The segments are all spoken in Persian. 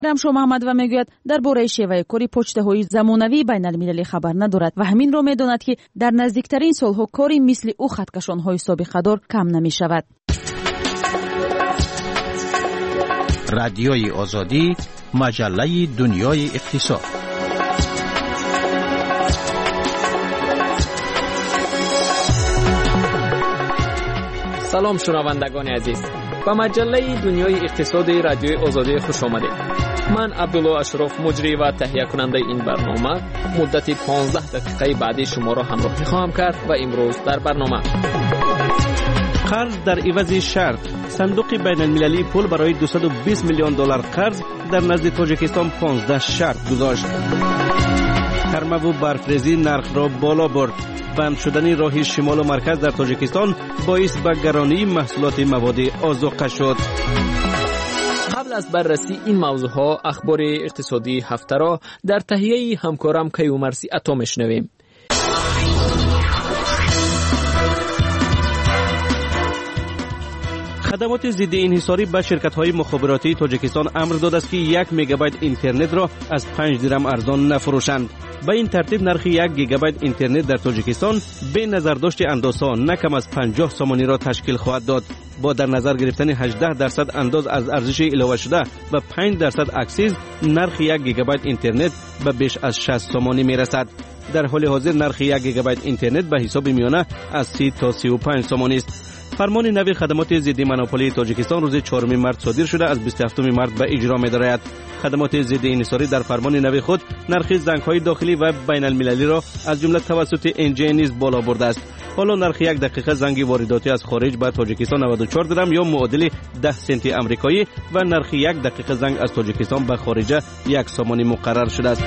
рамшо маҳамадова мегӯяд дар бораи шеваи кори почтаҳои замонавии байналмилалӣ хабар надорад ва ҳаминро медонад ки дар наздиктарин солҳо кори мисли ӯ хаткашонҳои собиқадор кам намешавад. радиои озодӣ, маҷаллаи дунёи иқтисод. салом шунавандагони азиз, ба маҷаллаи дунёи иқтисоди радиои озодӣ хуш омадед. ман Абдулло Ашроф, муҷрӣ ва таҳиякунандаи ин барнома, муддати 15 дақиқаи баъди шуморо ҳамроҳӣ хоҳам кард ва имрӯз дар барнома қарз дар ивази шарт. сандуқи байналмилалии пул барои $220 миллион қарз дар назди Тоҷикистон 15 шарт гузошт. кармаву барфрезӣ нархро боло бурд. банд шудани роҳи шимолу марказ дар Тоҷикистон боис ба гаронии маҳсулоти маводи озуқа шуд. қабл аз барраси ин мавзӯъҳо ахбори иқтисодии ҳафтаро дар таҳияи ҳамкорам Каюмарси Ато мешнавем. خدمات ضد انحصاری به شرکت‌های مخابراتی تاجیکستان امر داده است که 1 مگابایت اینترنت را از 5 درهم ارزان نفروشند. به این ترتیب نرخ 1 گیگابایت اینترنت در تاجیکستان به نظرداشت اندازها نه کم از 50 سامانی را تشکیل خواهد داد. با در نظر گرفتن 18% انداز از ارزش علاوه شده و 5% اکسیز، نرخ 1 گیگابایت اینترنت به بیش از 60 سامانی میرسد. در حال حاضر نرخ 1 گیگابایت اینترنت به حساب میانه از 30 تا 35 سامانی است. فرمان نوی خدمات ضد مونوپولی تاجیکستان روز 4 مارس صادر شده از 27 مارس به اجرا می‌دارد. خدمات ضد انحصاری در فرمان نوی خود نرخ زنگ‌های داخلی و بین المللی را از جمله توسط انجی نیز بالا برده است. حالا نرخ 1 دقیقه زنگ وارداتی از خارج به تاجیکستان 94 درهم یا معادل 10 سنت آمریکایی و نرخ 1 دقیقه زنگ از تاجیکستان به خارج 1 سامانی مقرر شده است.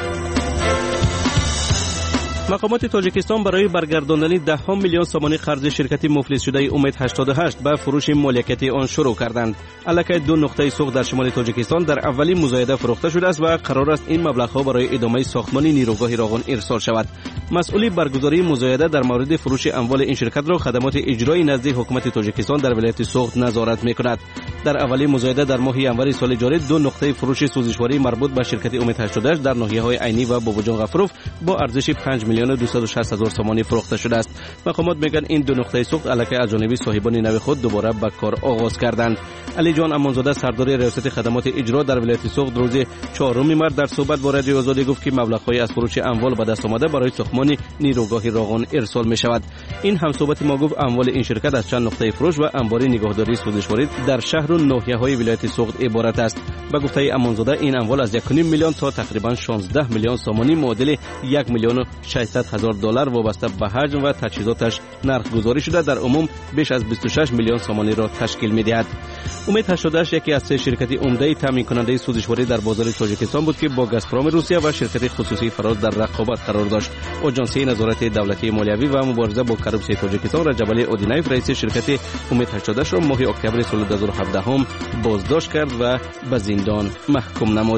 مقامات تاجیکستان برای برگرداندن 10 میلیون سامانی قرض شرکت مفلس شده امید 88 به فروش مالکیت آن شروع کردند. الکی 2 نقطه سوق در شمال تاجیکستان در اولین مزایده فروخته شده است و قرار است این مبلغ‌ها برای ادامه ساختمان نیروگاه راغون ارسال شود. مسئول برگزاری مزایده در مورد فروش اموال این شرکت را خدمات اجرایی نزد حکومت تاجیکستان در ولایت سوخت نظارت می‌کند. در اولین مزایده در ماه ینوری سال جاری 2 نقطه فروش سوزشواری مربوط به شرکت امید 88 در ناحیه‌های عینی و باباجان غفروف با ارزش 5,260,000 سامانی فروخته شده است. مقامات میگن این 2 نقطه سوخت الکی از جانب صاحبان نوی خود دوباره به کار آغاز کردند. علی جان امانزاده سردار ریاست خدمات اجرا در ولایت سوخت روز 4 مارس در صحبت با رادیو آزادی گفت که مبلغ‌های از فروش اموال به دست آمده برای ساختمان نیروگاه راغون ارسال می شود. این همصحبت ما گفت اموال این شرکت از چند نقطه فروش و انبار نگهداری سوزشواری در شهر و ناحیه‌های ولایت سوخت عبارت است. به گفته امانزاده این اموال از 1.5 میلیون تا تقریبا 16 میلیون سامانی معادل 1,600,000 دلار وابسته به حجم و تجهیزاتش نرخ گذاری شده در عموم بیش از 26 میلیون سامانی را تشکیل می‌دهد. امید 88 یکی از 3 شرکت عمده تامین کننده سوزشواری در بازار تاجیکستان بود که با گازپروم روسیه و شرکت خصوصی فراز در رقابت قرار داشت. آژانسی نظارت دولتی مالیوی و مبارزه با کروپسیون تاجیکستان رجب علی اودینایف رئیس شرکت امید 88 را ماه اکتبر سال 2017 هم بازداشت کرد و به زندان محکوم نمود.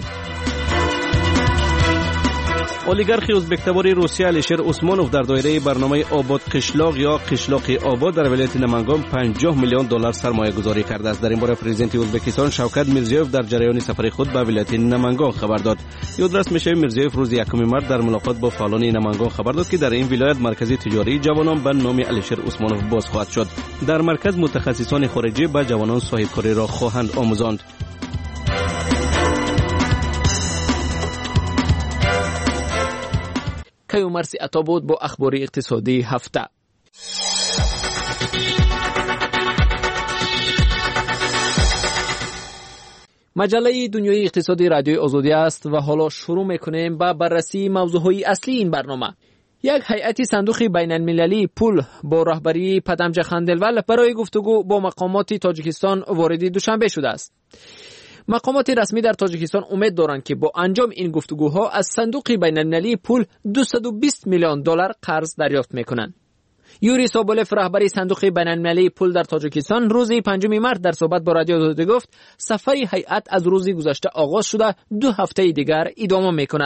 اولیگارخ ازبک‌تباری روسیه الیشر عثمانوف در دایره برنامه آباد قشلاق یا قشلاق آباد در ولایت نمنگان 50 میلیون دلار سرمایه گذاری کرده است. در این باره پرزیدنت ازبکستان شوکت میرزیوف در جریان سفر خود به ولایت نمنگان خبر داد. یادرس میشه میرزیوف روز 1 مارس در ملاقات با فعالان نمنگان خبر داد که در این ولایت مرکز تجاری جوانان به نام الیشر عثمانوف باز خواهد شد. در مرکز متخصصان خارجی به جوانان صاحبکاری را خواهند آموزاند. کیومرسی عطا بود با اخباری اقتصادی هفته. مجله دنیای اقتصادی رادیوی آزادی است و حالا شروع میکنیم با بررسی موضوعهای اصلی این برنامه. یک هیئت صندوق بین المللی پول با رهبری پدمج خندلول برای گفتگو با مقامات تاجیکستان وارد دوشنبه شده است. مقامات رسمی در تاجیکستان امید دارند که با انجام این گفتگوها از صندوق بین المللی پول 220 میلیون دلار قرض دریافت میکنند. یوری سابولف رهبری صندوق بین المللی پول در تاجیکستان روز 5 مارس در صحبت با رادیو آزادی گفت سفر هیئت از روز گذشته آغاز شده 2 هفته دیگر ادامه میکند.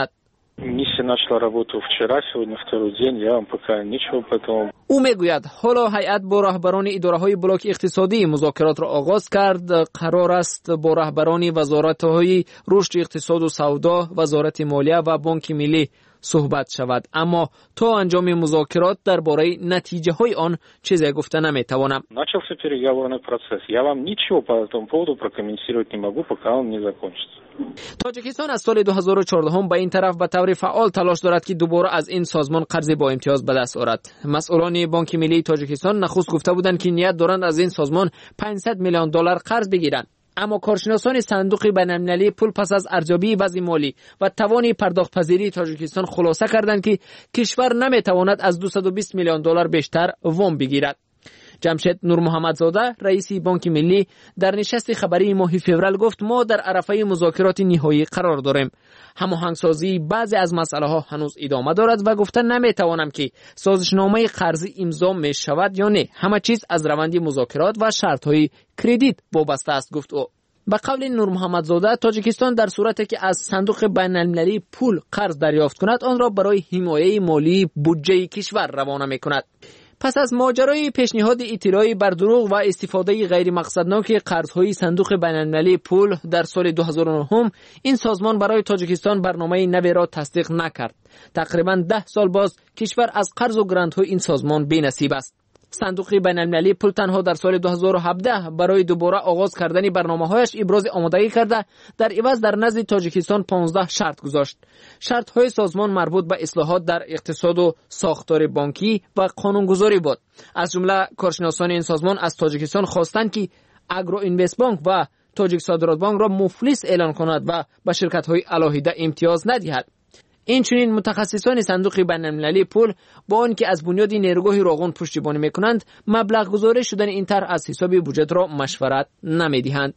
Миссия начала работу вчера, сегодня второй день, я вам пока ничего по этому. او میگوید حالا هیئت با رهبران اداره‌های بلاک اقتصادی مذاکرات را آغاز کرد. قرار است با رهبران وزارت‌های رشد اقتصاد و سودا، وزارت مالیه و بانک ملی صحبت شود، اما تا انجام مذاکرات درباره نتیجه‌های آن چیزی گفته نمی‌توانم. Начался переговорный процесс. Я вам ничего по этому поводу прокомментировать не могу, пока он не закончится. تاجیکستان از سال 2014 به این طرف به طور فعال تلاش دارد که دوباره از این سازمان قرض با امتیاز به دست آورد. مسئولان بانک ملی تاجیکستان نخست گفته بودند که نیت دارند از این سازمان 500 میلیون دلار قرض بگیرند. اما کارشناسان صندوق بین‌المللی پول پس از ارزیابی وضع مالی و توان پرداخت پذیری تاجیکستان خلاصه کردند که کشور نمیتواند از 220 میلیون دلار بیشتر وام بگیرد. جمشید نور محمدزاده رئیس بانک ملی در نشست خبری ماه فوریه گفت ما در عرفه مذاکرات نهایی قرار داریم. هماهنگسازی بعضی از مسئله ها هنوز ادامه دارد و گفته نمیتوانم که سازشنامه قرضی امضا می شود یا نه. همه چیز از روند مذاکرات و شرط های کردیت وابسته است گفت او. به قول نور محمدزاده تاجیکستان در صورتی که از صندوق بین‌المللی پول قرض دریافت کند آن را برای حمایت مالی بودجه کشور روانه میکند. پس از ماجرای پیشنهاد اطلاعی بر دروغ و استفاده غیر مقصدناک قرضهای صندوق بین‌المللی پول در سال 2009 این سازمان برای تاجیکستان برنامه نوی را تصدیق نکرد. تقریباً 10 سال باز کشور از قرض و گرانت‌های این سازمان بی‌نصیب است. صندوق بین‌المللی پول تنها در سال 2017 برای دوباره آغاز کردن برنامه‌هایش ابراز آمادگی کرده در عوض در نزد تاجیکستان 15 شرط گذاشت. شرط‌های سازمان مربوط به اصلاحات در اقتصاد و ساختار بانکی و قانونگذاری بود. از جمله کارشناسان این سازمان از تاجیکستان خواستند که اگرو اینوست بانک و تاجیک صادرات بانک را مفلس اعلان کند و به شرکت‌های علاهیده امتیاز ندهد. این چنین متخصصان صندوق بین‌المللی پول با آنکه از بنیاد نیروگاه راغون پشتیبانی میکنند مبلغ گذاری شدن این طرح از حساب بودجه را مشورت نمیدهند.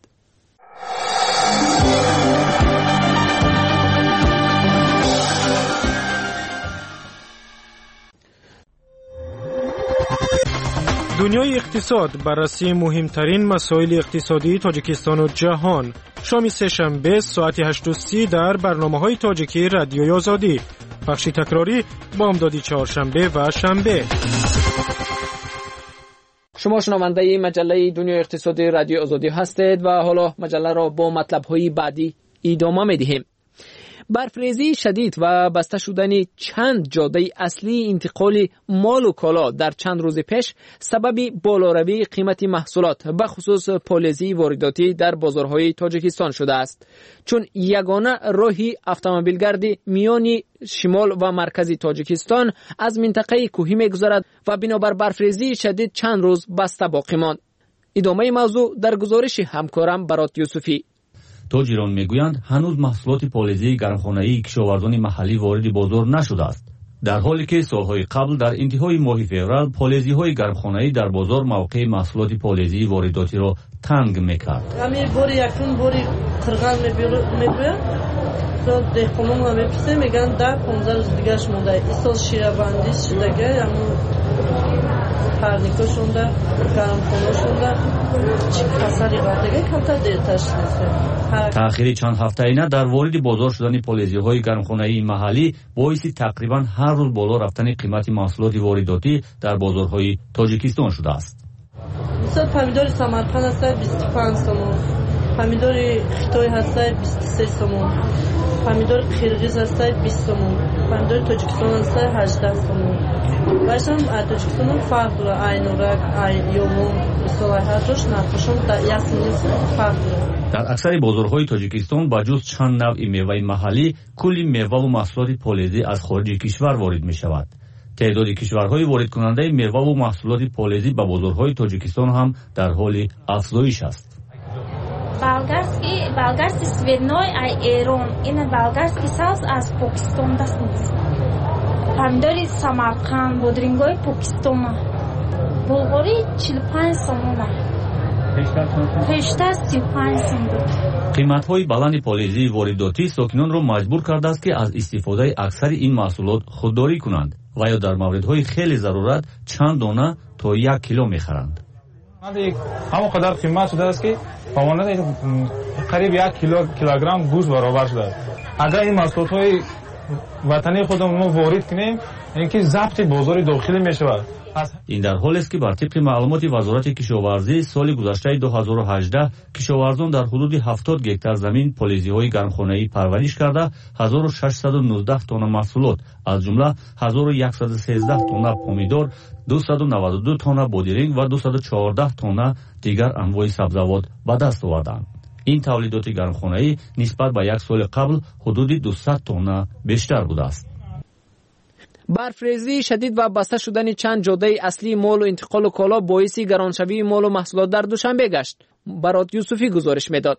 دنیای اقتصاد بررسی مهمترین مسائل اقتصادی تاجیکستان و جهان. شام سه‌شنبه ساعت 8:30 در برنامه‌های تاجیکی رادیوی آزادی. بخش تکراری بامدادی چهارشنبه و شنبه. شما شنونده مجله دنیای اقتصادی رادیو آزادی هستید و حالا مجله را با مطلب‌های بعدی ادامه می‌دهیم. برفریزی شدید و بسته شدن چند جاده اصلی انتقال مال و کالا در چند روز پیش سبب بالاروی قیمت محصولات به خصوص پالیزی وارداتی در بازارهای تاجیکستان شده است، چون یگانه راهی اتومبیلگرد میان شمال و مرکزی تاجیکستان از منطقه کوهی می‌گذرد و بنابر برفریزی شدید چند روز بسته باقی ماند. ادامه موضوع در گزارش همکارم برات یوسفی. تاجران میگویند هنوز محصولات پالیزی گرمخانه‌ای کشاورزان محلی وارد بازار نشده است، در حالی که سالهای قبل در انتهای ماه فوریه پالیزی‌های گرمخانه‌ای در بازار موقع محصولات پالیزی وارداتی را تنگ می‌کرد. همین باری یکون باری قرغن می‌گوید تو دهقانان هم می‌پرسه میگن 10-15 روز دیگه‌اش مونده. این سال شیره‌بندی شده اما پرنیکا شونده گرمخانه شونده چی کسری قاطعه کمتر دیرتر شده. تأخیر چند هفته‌ای در وارد بازار شدن پالیزی‌های گرمخانه‌ای محلی باعث تقریباً هر روز بالا رفتن قیمت محصولات وارداتی در بازارهای تاجیکستان شده است. مثلا پمیدور سمرقند هست 25 سومون، پمیدور خیتای هست 23 سومون، پمیدور قرغیز هست 20 سومون، پمیدور تاجیکستان هست 18 سومون. باشم تاجیکستان فرق داره، عینورک، یومون، صلاحیت روش نرخشون در یاسمین فرق داره. در اکثر بازارهای تاجیکستان با جز چند نوع میوه محلی کلی میوه و محصولات پالیزی از خارج کشور وارد می شود. تعداد کشورهای وارد کننده میوه و محصولات پالیزی به بازارهای تاجیکستان هم در حال افزایش است. болгарский свиной айрон ин болгарский саус аз покистон даст мест помидори самарқанд бодрингои покистона булғори 45 сомона пештар 35 сом буд. қиматҳои баланди полизии воридотӣ сокинонро маҷбур кардааст ки аз истифодаи аксари ин маҳсулот худдорӣ кунанд ва ё дар мавридҳои хеле зарурат чанд дона то 1 кило мехаранд. ҳамон қадар қимат шудааст ки қариб 1 килограмм гӯшт баробар шудааст. агар ин маҳсулотҳои وطنی خودمون ما وارد کنیم، اینکه ضبط بازار داخلی میشود. این در حالی است که بر طبق معلومات وزارت کشاورزی سال گذشته 2018 کشاورزان در حدود 70 گکتار زمین پلیزی‌های گرمخانه‌ای پرورش کرده 1619 تن محصولات از جمله 1113 تن پومیدور، 292 تن بادرنگ و 214 تن دیگر انواع سبزیجات به دست آوردند. این تولیدات گرمخانه‌ای نسبت به یک سال قبل حدود 200 تن بیشتر بوده است. برفریزی شدید و بسته شدن چند جاده اصلی مال و انتقال کالا باعث گرانشوی مال و محصولات در دوشنبه گشت. برات یوسفی گزارش میداد.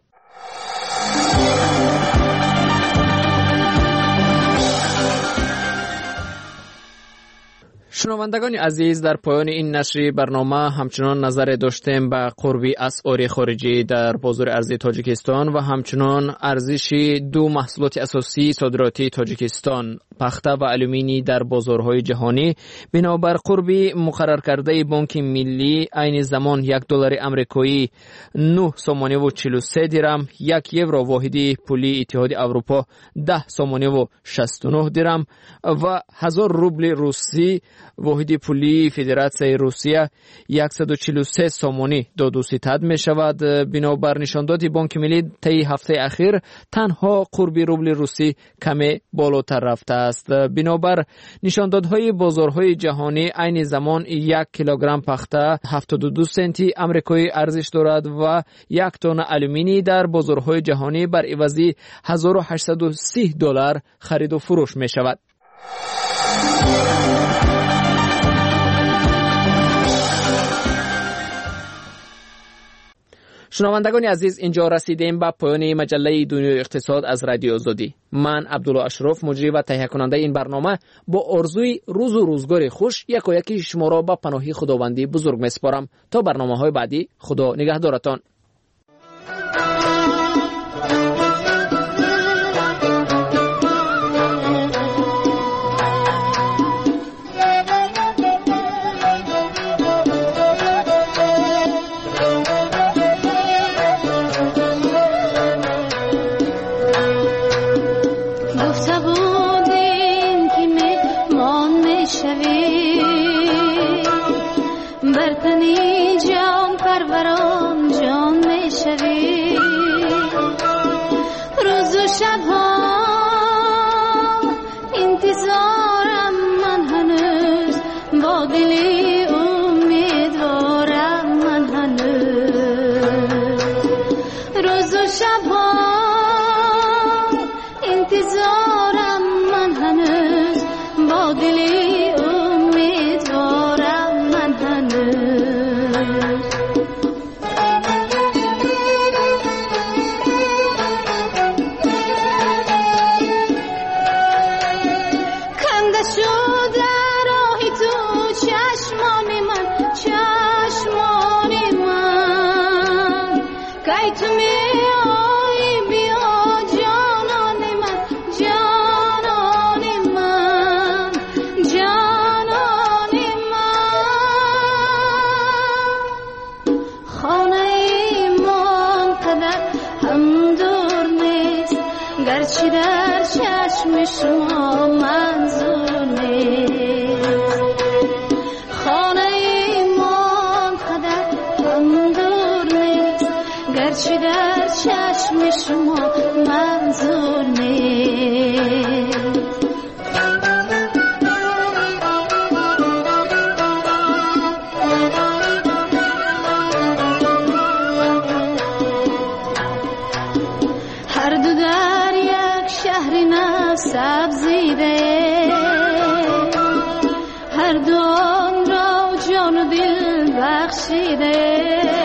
شنوندگان عزیز، در پایان این نشر برنامه همچنان نظر داشتیم به قرب اسعار خارجی در بازار ارزی تاجیکستان و همچنان ارزش دو محصولات اساسی صادراتی تاجیکستان، پخته و آلومینی در بازارهای جهانی. بنابر قرب مقرر کرده بانک ملی، عین زمان $1 آمریکایی 9 سومانی و 43 درم، 1 یورو واحدی پولی اتحاد اروپا 10 سومانی و 69 درم و 1000 روبل روسی واحدی پولی فدراسیون روسیه 143 سومانی داد و ستد می شود. بنابر نشانداد بانک ملی طی هفته اخیر تنها قرب روبل روسی کمی بالاتر رفته است. بنابر نشاندادهای بازارهای جهانی، عین زمان 1 کیلوگرم پخته 72 سنتی آمریکایی ارزش دارد و 1 تن آلومینی در بازارهای جهانی بر عوض $1830 خرید و فروش می شود. شنوندگان عزیز، اینجا رسیدیم به پایان مجله دنیای اقتصاد از رادیو آزادی. من عبدالله اشرف، مجری و تهیه کننده این برنامه، با آرزوی روز و روزگار خوش یکی شما را به پناه خداوندی بزرگ میسپارم. تا برنامه‌های بعدی، خدا نگهدارتان. گرچه در چشم شما منظور نیست، خانه ایمان قدر هم دور نیست، گرچه در چشم شما منظور نیست. هر دو در یک شهر نفس افزیده، هر دو آن را جان و دل بخشیده.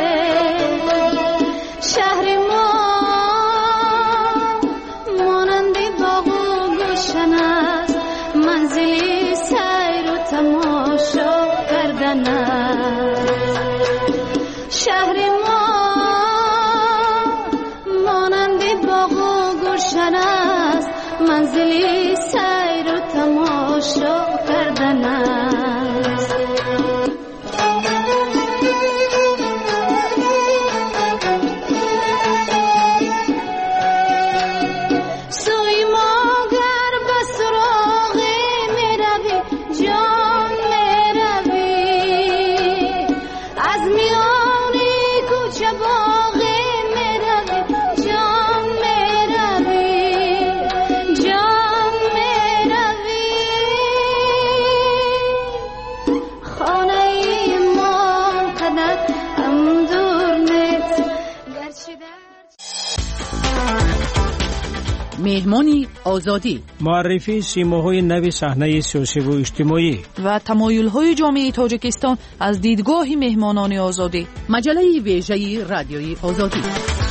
شهر ما مانند باغ و گلشن است، منزلی سیر و تماشا کردن است. شهر ما مانند باغ و گلشن است، منزلی سیر و تماشا کردن است. سوی ما گر به مهمانی آزادی، معرفی سیماهای نو صحنه سیاسی و اجتماعی و تمایل‌های جامعه تاجیکستان از دیدگاه مهمانان آزادی. مجله ویژه رادیوی آزادی.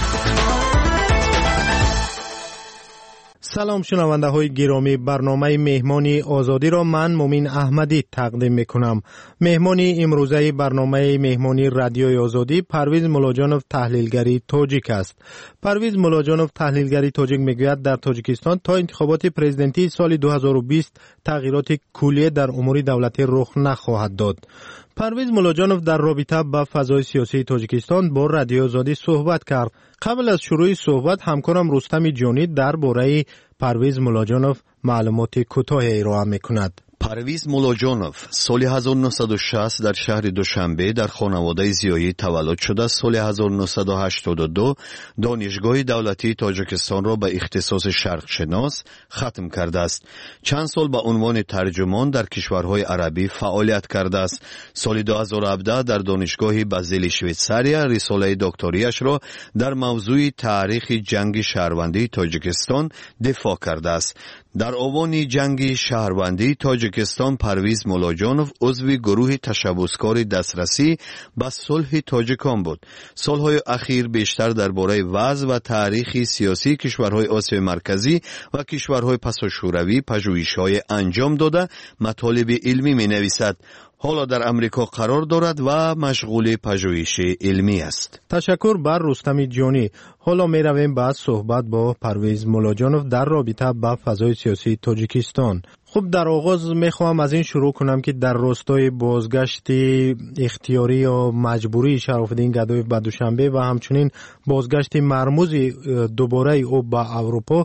سلام شنونده های گرامی، برنامه مهمانی آزادی را من مومین احمدی تقدیم میکنم. مهمانی امروزه برنامه مهمانی رادیوی آزادی پرویز ملاجانوف تحلیلگری تاجیک است. پرویز ملاجانوف تحلیلگری تاجیک میگوید در تاجیکستان تا انتخابات پرزیدنتی سال 2020 تغییرات کلی در امور دولتی رخ نخواهد داد. پرویز ملاجانوف در رابطه با فضای سیاسی تاجیکستان با رادیو آزادی صحبت کرد. قبل از شروع صحبت همکارم رستم جانی درباره پرویز ملاجانوف معلومات کوتاهی ارائه میکند. پرویز ملاجانوف سال 1960 در شهر دوشنبه در خانواده زیایی تولد شده. سال 1982 دانشگاه دولتی تاجیکستان را به اختصاص شرق شناس ختم کرده است. چند سال به عنوان ترجمان در کشورهای عربی فعالیت کرده است. سال 2017 در دانشگاه بازیل شویتساریا رساله دکتریش را در موضوع تاریخ جنگ شهروندی تاجیکستان دفاع کرده است. در آوان جنگ شهروندی تاجیکستان پرویز ملاجانوف عضو گروه تشبسکار دسترسی به صلح تاجیکان بود. سالهای اخیر بیشتر درباره وضع و تاریخ سیاسی کشورهای آسیای مرکزی و کشورهای پساشوروی پژوهش‌های انجام داده مطالب علمی می‌نویسد. حالا در امریکا قرار دارد و مشغول پژوهش علمی است. تشکر بر رستم جانی. حالا می رویم بعد صحبت با پرویز ملاجانوف در رابطه با فضای سیاسی تاجیکستان. خب در آغاز می خواهم از این شروع کنم که در راستای بازگشت اختیاری یا مجبوری شراف‌الدین گدایف به دوشنبه و همچنین بازگشت مرموز دوباره او به اروپا،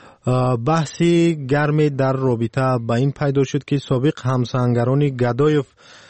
بحثی گرمی در رابطه با این پیدا شد که سابق همسنگران گدایف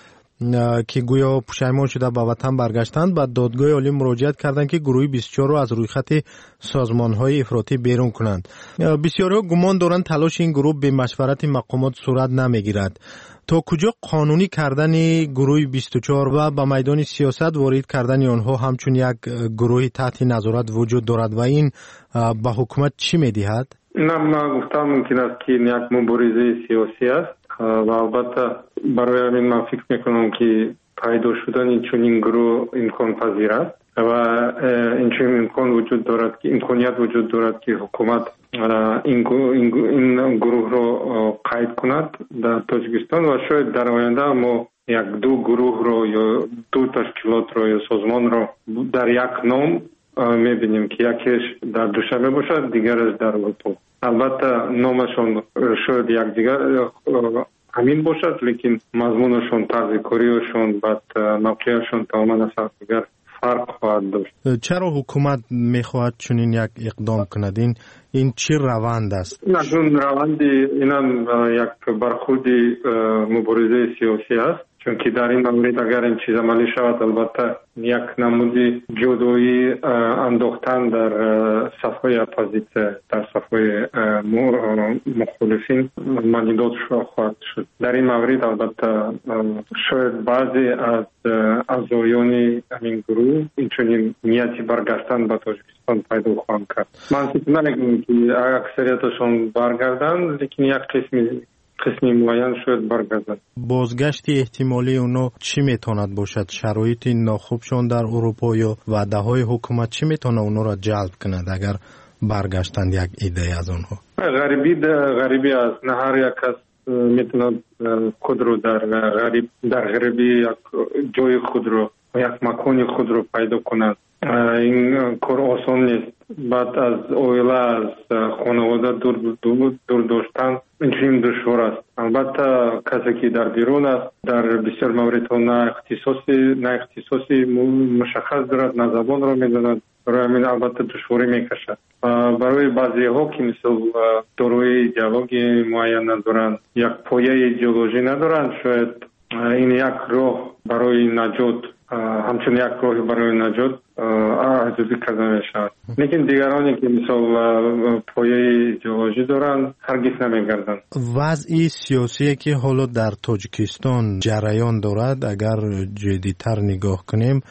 که گویا پشیمان شده به وطن برگشتند به دادگاه عالی مراجعت کردند که گروه 24 را از روی خط سازمان‌های افراطی بیرون کنند. بسیارها گمان دارند تلاش این گروه به مشورت مقامات صورت نمیگیرد. تا کجا قانونی کردن گروه 24 و به میدان سیاست وارد کردن آنها همچون یک گروه تحت نظارت وجود دارد و این به حکومت چی می‌دهد؟ نه، من گفتم ممکن است که یک مبارزه سیاسی است و البته برای همین من فکر میکنم که پیدا شدن چنین گروه امکان پذیر است و این امکان وجود دارد که امکانیت وجود دارد که حکومت این گروه را قید کند در تاجیکستان و شاید در آینده ما یک دو گروه را یا دو تشکیلات را یا سازمان را در یک نام میبینیم که یکیش در دوشنبه باشد، دیگرش در اروپا. البته نامشون شاید یک دیگر همین باشد، لیکن مضمونشون، طرز کاریشون، بعد موقعشون تماما از دیگر فرق خواهد داشت. چرا حکومت میخواهد چنین یک اقدام کند؟ این چی روند است؟ این روند اینم یک برخورد مبارزه سیاسی است، چون که در این مورد اگر این چیز عملی شود البته یک نمودی جدایی انداختن در صفحه اپوزیسیون، در صفحه مخالفین مالیدات خواهد شد. در این مورد البته شاید بعضی از اعضایان این گروه اینچنین نیتی برگشتن به تاجیکستان پیدا خواهند کرد. من فکر نمی‌کنم که اکثریتشون برگردن، لیکن یک قسمی معین شاید برگردن. بازگشت احتمالی اونا چی میتواند باشد؟ شرایط ناخوبشان در اروپا یا وعده های حکومت چی میتونه اونا را جلب کند اگر برگشتند یک ایده از اونها؟ غریبی است. نه هر یک کس میتونه خود رو در غریبی یک جای خود رو، یک مکان خود رو پیدا کند. این کار آسان نیست. بعد از اویله، از خانواده دور داشتن این دشوار است. البته کسی که در بیرون است در بسیار موردها نه اختصاصی مشخص دارد، نه زبان را میداند، برای همین البته دشواری میکشد. برای بعضی ها که مثل داروی ایدئولوژی معین ندارند، یک پایه ایدئولوژی ندارند، شاید این یک راه برای نجات، همچون یک راه برای نجات ارزیابی کرده میشود. لیکن دیگرانی که مثلا پایه ایدئولوژی دارند هرگز نمیگردند. وضع سیاسی که حالا در تاجیکستان جریان دارد اگر جدی‌تر نگاه کنیم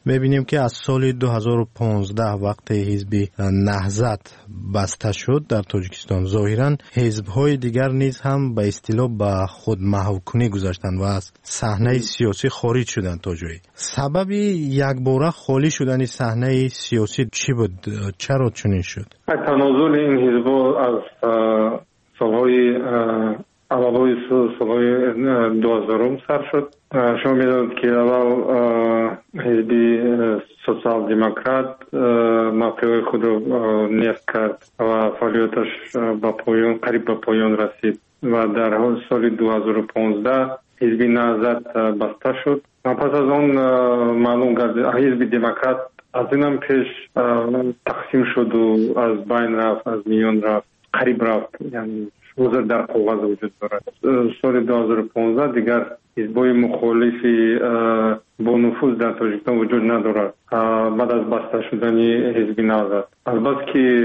میبینیم که از سال 2015 وقت حزب نهضت بسته شد در تاجیکستان، ظاهرا حزب‌های دیگر نیز هم به اصطلاح به خود محوکنی گذاشتند و از صحنه سیاسی خارج شدند. تا جایی سبب یکباره خالی شدن صحنه سیاسی چی بود؟ چرا چنین شد؟ تنازل این حزب‌ها از سالهای اولای سالهای 2000 سر شد. شما می‌دانید که اول حزب سوسیال دموکرات موقع خود را نصب کرد و فعالیتش به پایان قریب به پایان رسید و در سال 2015 حزب نهضت بسته شد. پس از آن معلوم گردید حزب دموکرات از اینم پیش تقسیم شد و از بین رفت، از میان رفت، قریب رفت، یعنی حضور در کاغذ وجود دارد. سال 2015 دیگر حزب‌های مخالفی با نفوذ در تاجیکستان وجود ندارد بعد از بسته شدن حزب نهضت. البته که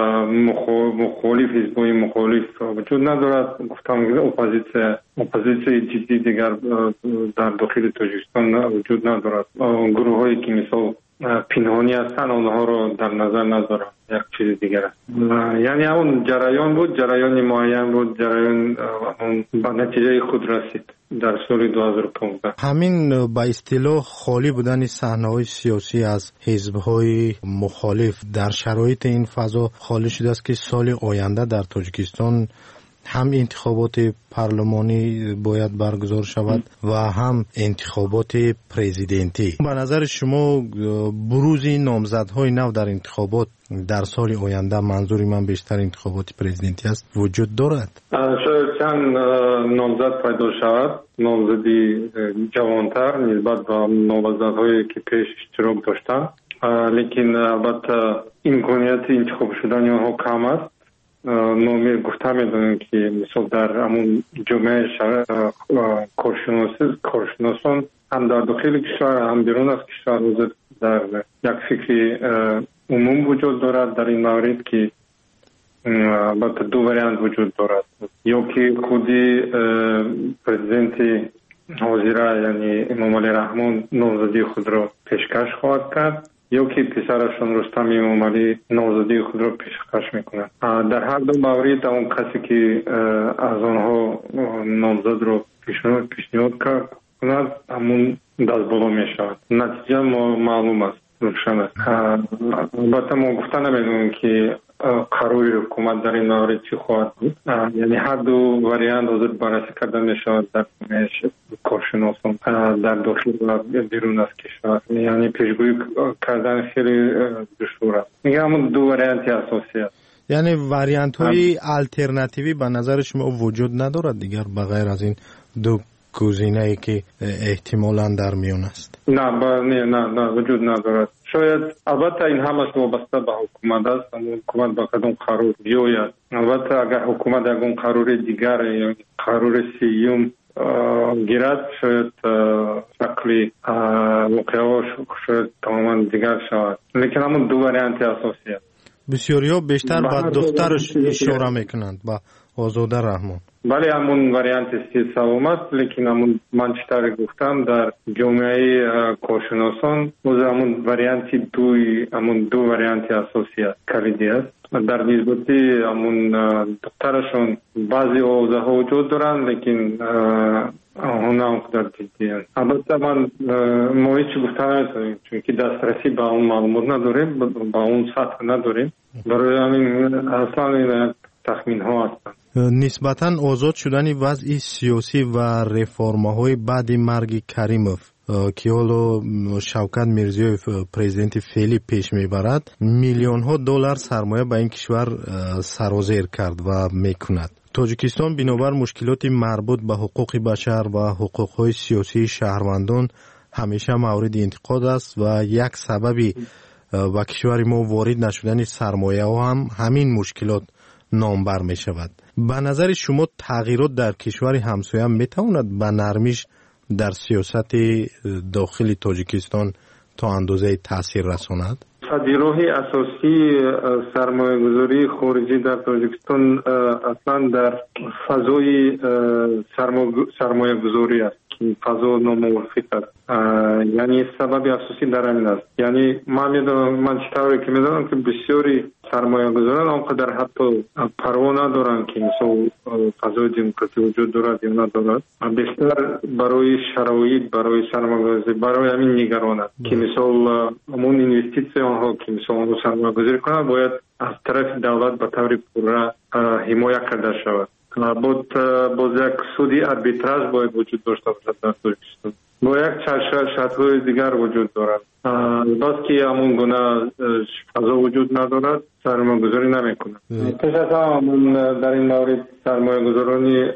مخالف حزب‌های مخالف وجود ندارد. گفتم اپوزیسیون جدی دیگر در داخل تاجیکستان وجود ندارد. گروه‌هایی که مثل پنهانی هستند آنها را در نظر ندارم. یک چیز دیگر است. یعنی اون جریان بود، جریان معین بود، جریان به نتیجه خود رسید در سال 2015. همین به اصطلاح خالی بودن صحنه‌های سیاسی از حزب‌های مخالف در شرایط این فضا خالی شده است که سال آینده در تاجیکستان هم انتخابات پارلمانی باید برگزار شود و هم انتخابات پرزیدنتی. به نظر شما بروز نامزدهای نو در انتخابات در سال آینده، منظوری من بیشتر انتخابات پرزیدنتی است، وجود دارد؟ شاید چند نامزد پیدا شود، نامزدی جوانتر نسبت به نامزدهایی که پیش اشتراک داشتند، لیکن البته امکانیت انتخاب شدن آنها کم است. ما گفته میدونیم که مثلا در همون جامعه کارشناسان هم در داخل کشور هم بیرون از کشور در یک فکر عموم وجود دارد در این مورد که البته دو وریانت وجود دارد. یا که خودی پرزیدنت حاضره یعنی امام علی رحمان نامزدی خود را پیشکش خواهد کرد، یا که پسرشون رستم امام علی نامزدی خود را پیشکش میکنند. در هر دو مورد اون کسی که از آنها نامزد را پیشنهاد کند همون دست بالا میشود. نتیجه معلوم است، روشن است. البته ما گفته نمیدونیم که قرار حکومت در این مورد چی خواهد بود. یعنی هر دو وریانت حاضر بررسی کرده میشود در کارشناسان در داخل و بیرون از کشور. یعنی پیشگویی کردن خیلی دشوار است. میگم همون دو وریانت اساسی است. یعنی وریانت های الटरनेटिव्ی به نظر شما وجود ندارد دیگر بغیر از این دو گزینه ای که احتمالاً در میان است؟ نه وجود ندارد. شاید البته این همش وابسته به حکومت است. حکومت با کدام قرار بیاید. البته اگر حکومت یکون قرار دیگر یا قرار سیوم گیرد شاید شکلی واقعا شاید تماما دیگر شود. لیکن همون دو وریانت اساسی است. بسیاری ها بیشتر با دخترش اشاره میکنند، با آزاده رحمان. بله همون وریانت سوم است، لیکن همون من چطور گفتم در جامعه کارشناسان همون وریانت همون دو وریانت اساسی است، کلیدی است. در نسبت همون دخترشون بعضی آوازه ها وجود دارند، لیکن آنها هم خودت جدی است. البته من ما هیچ گفته نمیتونیم چون که دسترسی به اون معلومات نداریم، به اون سطح نداریم. برای همین اصلا این تخمین ها هستند. نسبتاً آزاد شدن وضع سیاسی و رفرم‌های بعد مرگ کریموف که حالا شوکت میرزیوف پرزیدنت فعلی پیش میبرد، میلیون ها دلار سرمایه به این کشور سرازیر کرد و میکند. تاجیکستان بنابر مشکلات مربوط به حقوق بشر و حقوق‌های سیاسی شهروندان همیشه مورد انتقاد است و یک سببی و کشور ما وارد نشدن سرمایه ها هم همین مشکلات نامبر می شود. به نظر شما تغییرات در کشور همسایه می تواند به نرمیش در سیاست داخل تاجیکستان تا اندازه تاثیر رساند؟ راه اساسی سرمایه گذاری خارجی در تاجیکستان اصلا در فضای سرمایه گذاری است که فضا ناموافق است. یعنی سبب اساسی در همین است. یعنی من چطوری که میدونم که بسیاری سرمایه گذاران آنقدر حتی پروا ندارن که مثلا فضای دموکراسی وجود دارد یا ندارد، بیشتر برای شرایط، برای سرمایه گذاری، برای همین نگرانند که مثلا همون اینوستیسی آنها که مثلا سرمایه گذاری کنند باید از طرف دولت به طور پورا حمایت کرده شود. باز یک سودی اربیتراژ باید وجود داشته باشد در تاجیکستان. با یک شرط‌های دیگر وجود دارد. بس که همون گونه فضا وجود ندارد سرمایه گذاری نمیکنند. پیش از همون در این مورد سرمایه گذارانی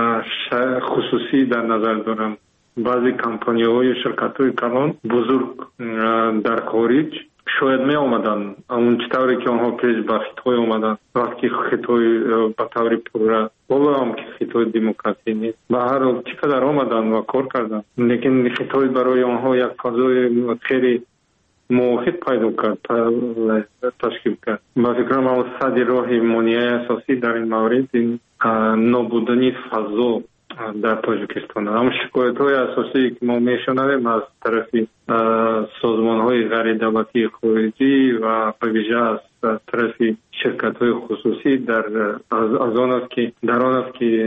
خصوصی در نظر دارم. بعضی کمپانی‌های شرکت‌های کلان بزرگ در خارج شاید می آمدن اون چطوری که آنها پیش به خطای آمدن وقتی خطای به طور پورا بالا هم که خطای دموکراسی نیست به هر حال چقدر آمدن و کار کردن لیکن خطای برای آنها یک فضای خیلی موافق پیدا کرد تشکیل کرد. با فکرم اون صد راه مانع اساسی در این مورد این نابودنی فضا در تاجیکستان. اما شکایت های اساسی که ما میشنویم از طرف سازمان های غیر دولتی خارجی و به ویژه از طرف شرکت های خصوصی از آن است که در آن است که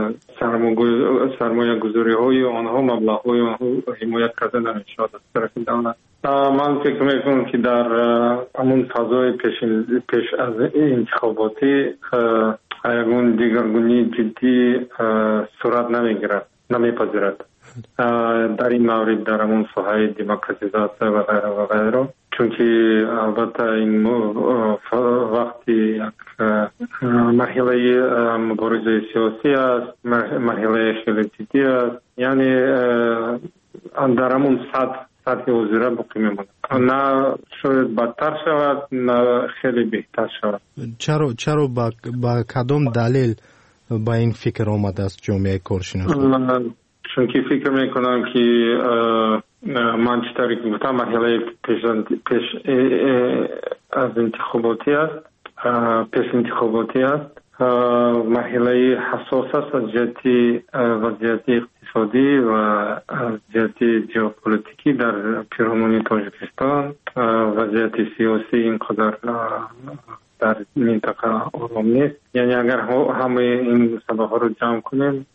سرمایه گذاری های آنها مبلغ های آنها حمایت کرده نمیشد از طرف دولت. من فکر میکنم که در همون فضای پیش از انتخاباتی یکون دیگرگونی جدی صورت نمیپذیرد در این مورد در همون ساحه دموکراتیزاسیون و غیره و غیره، چون که البته این وقتی یک مرحله مبارزه سیاسی است، مرحله خیلی جدی است، یعنی در همون سطح وزیره باقی میماند، نه شاید بدتر شود نه خیلی بهتر شود. چرا با کدام دلیل با این فکر آمده است جامعه کارشناسی؟ چون که فکر میکنم که من چطوری که گفتم مرحله پیش از انتخاباتی است، پیش انتخاباتی است، مرحله حساس است از جهت وضعیت اقتصادی و از جهت ژئوپلیتیکی در پیرامون تاجیکستان. وضعیت سیاسی اینقدر در منطقه آرام نیست. یعنی اگر همه این سبب‌ها رو جمع کنیم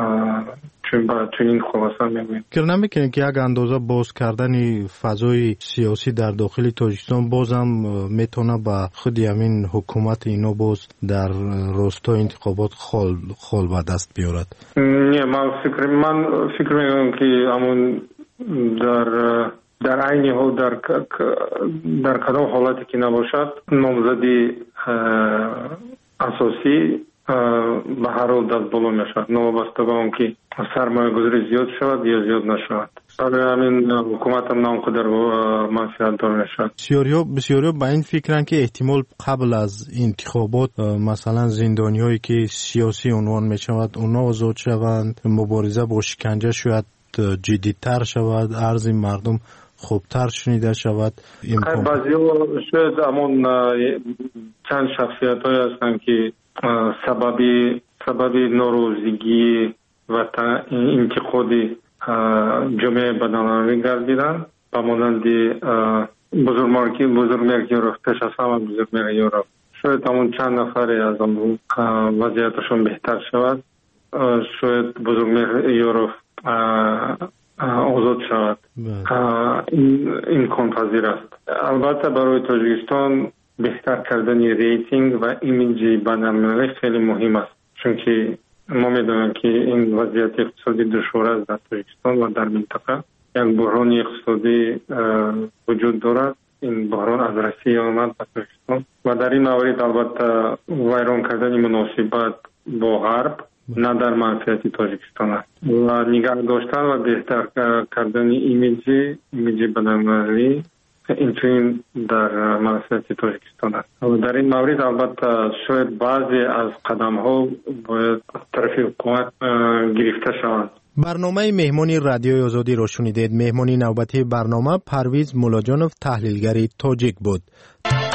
چنین خلاصه می‌بینیم. فکر نمی‌کنید که یک اندازه باز کردن فضای سیاسی در داخل تاجیکستان بازم میتونه به خود همین حکومت اینو باز در راستای انتخابات خال به دست بیارد؟ نه، من فکر می‌کنم که همون در عین حال در کدام حالتی که نباشد نامزدی اساسی به هر حال دست بالا میشود، نوابسته به اون که سرمایه گذاری زیاد شود یا زیاد نشود. برای همین حکومت هم نامقدر منفعت دار میشود. بسیاری به این فکرن که احتمال قبل از انتخابات مثلا زندانی هایی که سیاسی عنوان میشود اونا آزاد شوند، مبارزه با شکنجه شاید جدیدتر شود، عرض مردم خوبتر شنیده شود. بعضی شاید همون چند شخصیت های هستن که سببی ناروزگی و انتقادی جامعه بدنامی گردیدن با مانند بزرگمرگی یورپ، پیش از همه بزرگمرگی یورپ. شاید همون چند نفری از همون وضعیتشون بهتر شود، شاید بزرگمرگی یورپ آزاد شود. این پذیر است. البته برای تاجیکستان بهتر کردن ریتینگ و ایمیج بین‌المللی خیلی مهم است، چون که ما میدونیم که این وضعیت اقتصادی دشوار است در تاجیکستان و در منطقه. یک بحران اقتصادی وجود دارد. این بحران از روسیه آمد به تاجیکستان و در این مورد البته ویران کردن مناسبت با غرب نه در منفعت تاجیکستان است و نگاه داشتن و بهتر کردن ایمیج بین‌المللی این در منفعت تاجیکستان است. و در این مورد البته شاید بعضی از قدم ها باید از طرف حکومت گرفته شوند. برنامه مهمانی رادیوی آزادی را شنیدید. مهمانی نوبتی برنامه پرویز مولاجانوف، تحلیلگر تاجیک بود.